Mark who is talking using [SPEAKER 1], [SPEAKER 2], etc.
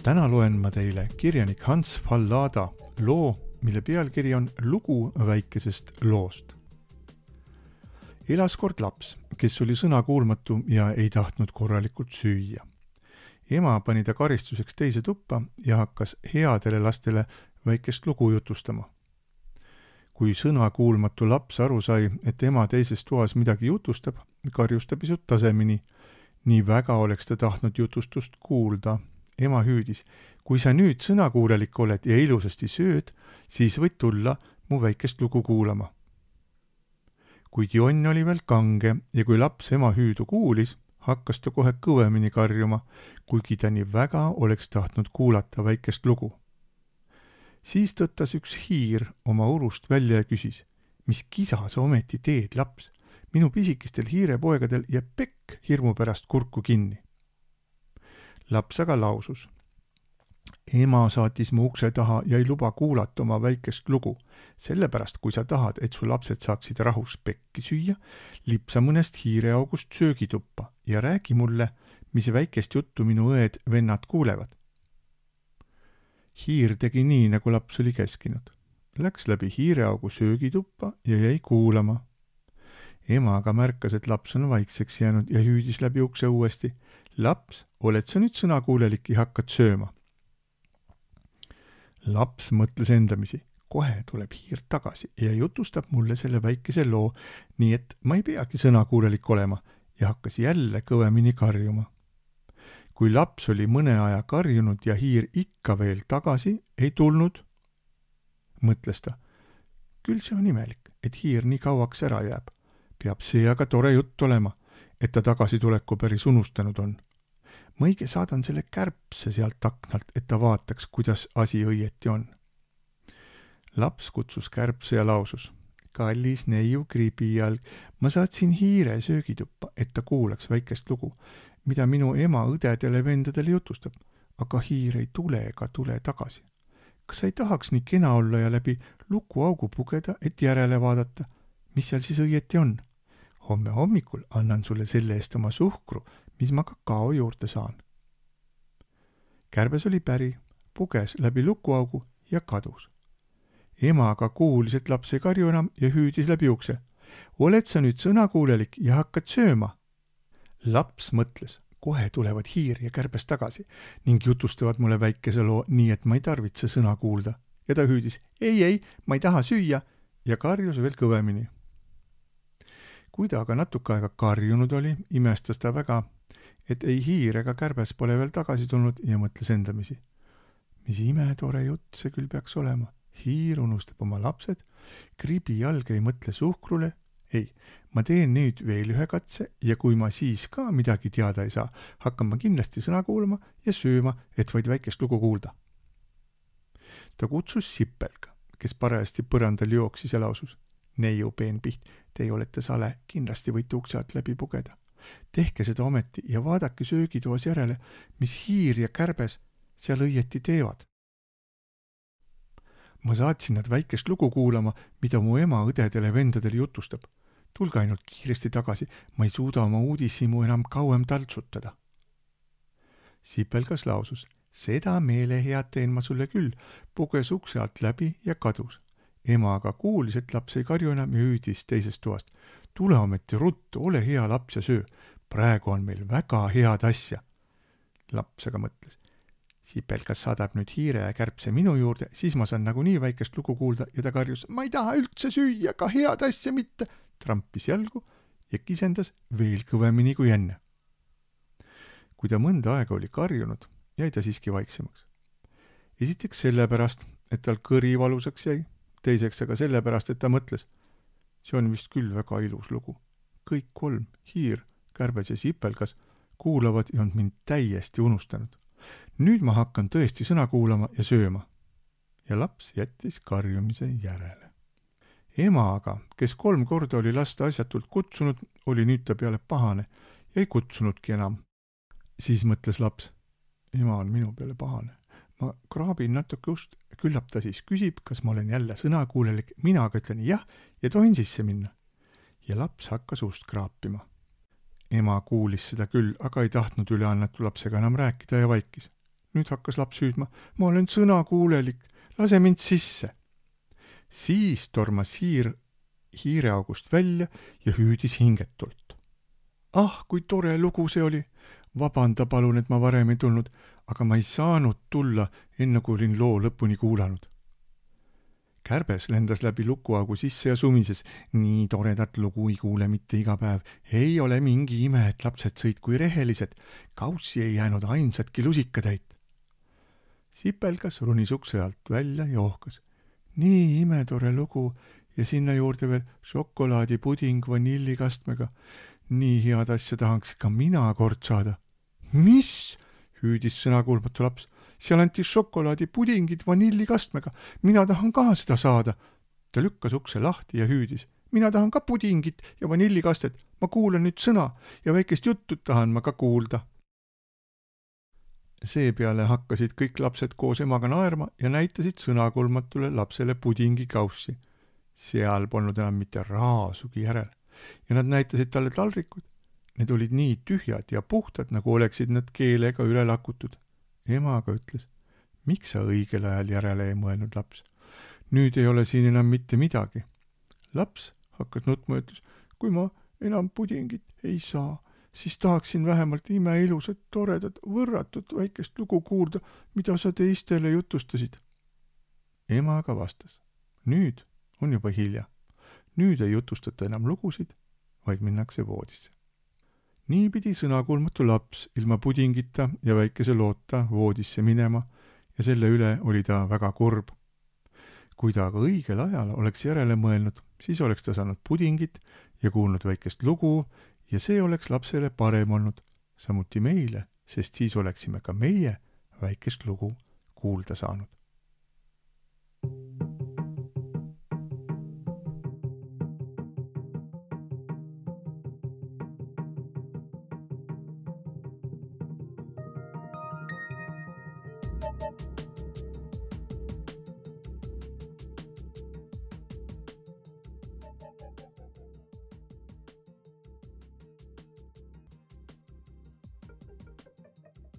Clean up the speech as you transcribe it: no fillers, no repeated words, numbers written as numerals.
[SPEAKER 1] Täna loen ma teile kirjanik Hans Fallada loo, mille pealkiri on Lugu väikesest loost. Elas kord laps, kes oli sõnakuulmatu ja ei tahtnud korralikult süüa. Ema pani ta karistuseks teise tuppa ja hakkas headele lastele väikest lugu jutustama. Kui sõnakuulmatu laps aru sai, et ema teises toas midagi jutustab, karjus ta pisut tasemini. Nii väga oleks ta tahtnud jutustust kuulda. Ema hüüdis, kui sa nüüd sõnakuulelik oled ja ilusasti sööd, siis võid tulla mu väikest lugu kuulama. Kuid jonn oli veel kange ja kui laps ema hüüdu kuulis, hakkas ta kohe kõvemini karjuma, kuigi ta nii väga oleks tahtnud kuulata väikest lugu. Siis tõttas üks hiir oma urust välja ja küsis, mis kisa sa ometi teed, laps? Minu pisikestel hiirepoegadel jääb pekk hirmu pärast kurku kinni. Laps aga lausus. Ema saatis mu ukse taha ja ei luba kuulata oma väikest lugu. Sellepärast, kui sa tahad, et su lapsed saaksid rahus pekki süüa, lipsa mõnest hiireaugust söögituppa ja räägi mulle, mis väikest juttu minu õed-vennad kuulevad. Hiir tegi nii, nagu laps oli käskinud. Läks läbi hiireaugu söögituppa ja jäi kuulama. Ema aga märkas, et laps on vaikseks jäänud ja hüüdis läbi ukse uuesti. Laps, oled sa nüüd sõnakuulelik ja hakkad sööma? Laps mõtles endamisi. Kohe tuleb hiir tagasi ja jutustab mulle selle väikese loo, nii et ma ei peagi sõnakuulelik olema ja hakkas jälle kõvemini karjuma. Kui laps oli mõne aja karjunud ja hiir ikka veel tagasi ei tulnud, mõtles ta. Küll see on imelik, et hiir nii kauaks ära jääb. Peab see aga tore jutt olema, et ta tagasituleku päris unustanud on. Ma õige saadan selle kärbse sealt aknalt, et ta vaataks, kuidas asi õieti on. Laps kutsus kärbse ja lausus. Kallis neiu kriibijalg, ma saatsin hiire söögituppa, et ta kuulaks väikest lugu, mida minu ema õdedele vendadele jutustab, aga hiir ei tule ega tule tagasi. Kas sa ei tahaks nii kena olla ja läbi lukuaugu pugeda, et järele vaadata, mis seal siis õieti on? Homme hommikul annan sulle selle eest oma suhkru, mis ma kakao juurde saan. Kärbes oli päri, puges läbi lukuaugu ja kadus. Ema aga kuulis, et laps ei karju enam ja hüüdis läbi ukse. Oled sa nüüd sõnakuulelik ja hakkad sööma? Laps mõtles, kohe tulevad hiir ja kärbes tagasi ning jutustavad mulle väikese loo nii, et ma ei tarvitse sõna kuulda. Ja ta hüüdis, ei, ma ei taha süüa ja karjus veel kõvemini. Kui ta aga natuke aega karjunud oli, imestas ta väga, et ei hiir ega kärbes pole veel tagasi tulnud ja mõtles endamisi. Mis imetore jutt see küll peaks olema. Hiir unustab oma lapsed, kriibijalg ei mõtle suhkrule. Ei, ma teen nüüd veel ühe katse ja kui ma siis ka midagi teada ei saa, hakkan ma kindlasti sõna kuulama ja sööma, et vaid väikest lugu kuulda. Ta kutsus Sipelga, kes parajasti põrandal jooksis ja lausus. Neiu peenpiht, te olete sale, kindlasti võite ukse alt läbi pugeda. Tehke seda ometi ja vaadake söögitoos järele, mis hiir ja kärbes seal õieti teevad. Ma saatsin nad väikest lugu kuulama, mida mu ema õdedele vendadele jutustab. Tulge ainult kiiresti tagasi, ma ei suuda oma uudishimu enam kauem taltsutada. Sipelgas lausus, seda meelehead teen ma sulle küll, puges ukse alt läbi ja kadus. Ema aga kuulis, et laps ei karju enam ja hüüdis teisest toast. Tule ometi ruttu, ole hea laps ja söö. Praegu on meil väga head asja. Laps aga mõtles. Sipelgas saadab nüüd hiire ja kärbse minu juurde, siis ma saan nagunii väikest lugu kuulda ja ta karjus. Ma ei taha üldse süüa, ka head asja mitte. Trampis jalgu ja kisendas veel kõvemini kui enne. Kui ta mõnda aega oli karjunud, jäi ta siiski vaiksemaks. Esiteks sellepärast, et tal kõri valusaks jäi. Teiseks aga sellepärast, et ta mõtles, see on vist küll väga ilus lugu. Kõik kolm, hiir, kärbes ja sipelgas, kuulavad ja on mind täiesti unustanud. Nüüd ma hakkan tõesti sõna kuulama ja sööma. Ja laps jättis karjumise järele. Ema aga, kes 3 korda oli lasta asjatult kutsunud, oli nüüd ta peale pahane ja ei kutsunudki enam. Siis mõtles laps, ema on minu peale pahane. Ma kraabin natuke ust, küllap ta siis küsib, kas ma olen jälle sõnakuulelik, mina aga ütlen jah ja tohin sisse minna. Ja laps hakkas ust kraapima. Ema kuulis seda küll, aga ei tahtnud üleannetu lapsega enam rääkida ja vaikis. nüüd hakkas laps hüüdma. Ma olen sõnakuulelik, lase mind sisse. Siis tormas hiireaugust välja ja hüüdis hingetult. Ah, kui tore lugu see oli. Vabanda palun, et ma varem ei tulnud, aga ma ei saanud tulla, enne kui olin loo lõpuni kuulanud. Kärbes lendas läbi lukuaugu sisse ja sumises. Nii toredat lugu ei kuule mitte iga päev. Ei ole mingi ime, et lapsed sõid kui rehelised. Kaussi ei jäänud ainsatki lusikatäit. Sipelgas runis ukse alt välja ja ohkas. Nii imetore lugu ja sinna juurde veel šokolaadipuding vanillikastmega. Nii head asja tahaks ka mina kord saada. Mis? Hüüdis sõnakuulmatu laps. Seal anti šokolaadipudingid vanillikastmega. Mina tahan ka seda saada. Ta lükkas ukse lahti ja hüüdis. Mina tahan ka pudingit ja vanillikastet. Ma kuulan nüüd sõna ja väikest juttu tahan ma ka kuulda. Seepeale hakkasid kõik lapsed koos emaga naerma ja näitasid sõnakuulmatule lapsele pudingikaussi. Seal polnud enam mitte raasugi järel. Ja nad näitasid talle taldrikuid. Need olid nii tühjad ja puhtad, nagu oleksid nad keelega üle lakutud. Ema aga ütles, miks sa õigel ajal järele ei mõelnud, laps? Nüüd ei ole siin enam mitte midagi. Laps hakkas nutma ja ütles, kui ma enam pudingit ei saa, siis tahaksin vähemalt imeilusat, toredat, võrratut väikest lugu kuulda, mida sa teistele jutustasid. Ema aga vastas, nüüd on juba hilja. Nüüd ei jutustata enam lugusid, vaid minnakse voodisse. Nii pidi sõnakuulmatu laps ilma pudingita ja väikese loota voodisse minema ja selle üle oli ta väga kurb. Kui ta aga õigel ajal oleks järele mõelnud, siis oleks ta saanud pudingit ja kuulnud väikest lugu ja see oleks lapsele parem olnud, samuti meile, sest siis oleksime ka meie väikest lugu kuulda saanud.